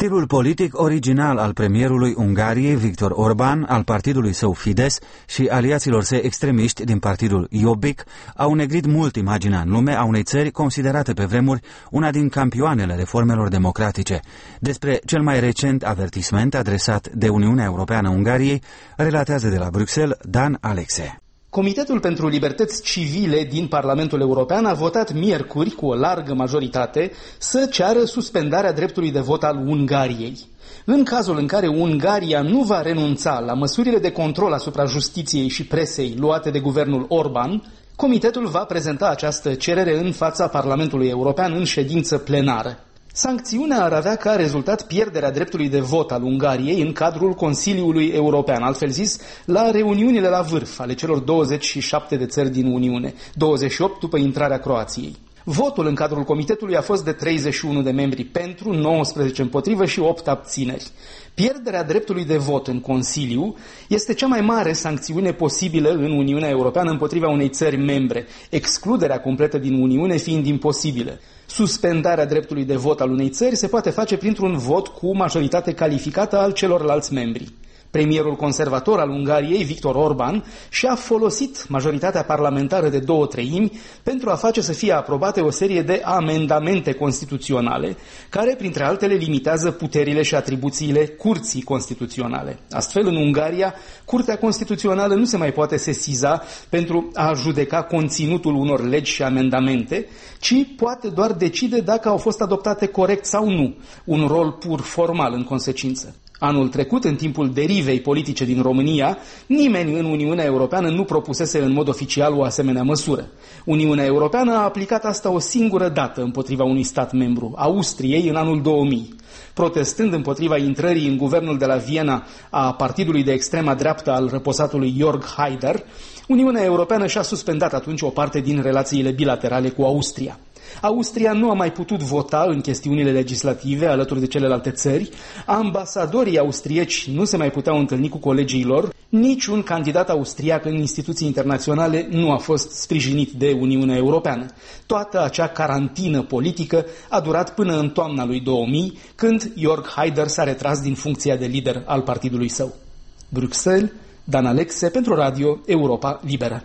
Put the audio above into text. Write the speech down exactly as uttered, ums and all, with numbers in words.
Stilul politic original al premierului Ungariei, Viktor Orbán, al partidului său Fidesz și aliaților săi extremiști din partidul Jobbik au negrit mult imaginea în lume a unei țări considerate pe vremuri una din campioanele reformelor democratice. Despre cel mai recent avertisment adresat de Uniunea Europeană Ungariei, relatează de la Bruxelles Dan Alexe. Comitetul pentru Libertăți Civile din Parlamentul European a votat miercuri cu o largă majoritate să ceară suspendarea dreptului de vot al Ungariei. În cazul în care Ungaria nu va renunța la măsurile de control asupra justiției și presei luate de guvernul Orban, comitetul va prezenta această cerere în fața Parlamentului European în ședință plenară. Sancțiunea ar avea ca rezultat pierderea dreptului de vot al Ungariei în cadrul Consiliului European, altfel zis, la reuniunile la vârf ale celor douăzeci și șapte de țări din Uniune, douăzeci și opt după intrarea Croației. Votul în cadrul comitetului a fost de treizeci și unu de membri pentru, nouăsprezece împotrivă și opt abțineri. Pierderea dreptului de vot în Consiliu este cea mai mare sancțiune posibilă în Uniunea Europeană împotriva unei țări membre, excluderea completă din Uniune fiind imposibilă. Suspendarea dreptului de vot al unei țări se poate face printr-un vot cu majoritate calificată al celorlalți membri. Premierul conservator al Ungariei, Viktor Orbán, și-a folosit majoritatea parlamentară de două treimi pentru a face să fie aprobate o serie de amendamente constituționale, care, printre altele, limitează puterile și atribuțiile Curții Constituționale. Astfel, în Ungaria, Curtea Constituțională nu se mai poate sesiza pentru a judeca conținutul unor legi și amendamente, ci poate doar decide dacă au fost adoptate corect sau nu, un rol pur formal în consecință. Anul trecut, în timpul derivei politice din România, nimeni în Uniunea Europeană nu propusese în mod oficial o asemenea măsură. Uniunea Europeană a aplicat asta o singură dată împotriva unui stat membru, Austriei, în anul două mii. Protestând împotriva intrării în guvernul de la Viena a partidului de extrema dreaptă al răposatului Jörg Haider, Uniunea Europeană și-a suspendat atunci o parte din relațiile bilaterale cu Austria. Austria nu a mai putut vota în chestiunile legislative alături de celelalte țări, ambasadorii austrieci nu se mai puteau întâlni cu colegii lor, niciun candidat austriac în instituții internaționale nu a fost sprijinit de Uniunea Europeană. Toată acea carantină politică a durat până în toamna lui două mii, când Jörg Haider s-a retras din funcția de lider al partidului său. Bruxelles, Dan Alexe pentru Radio Europa Liberă.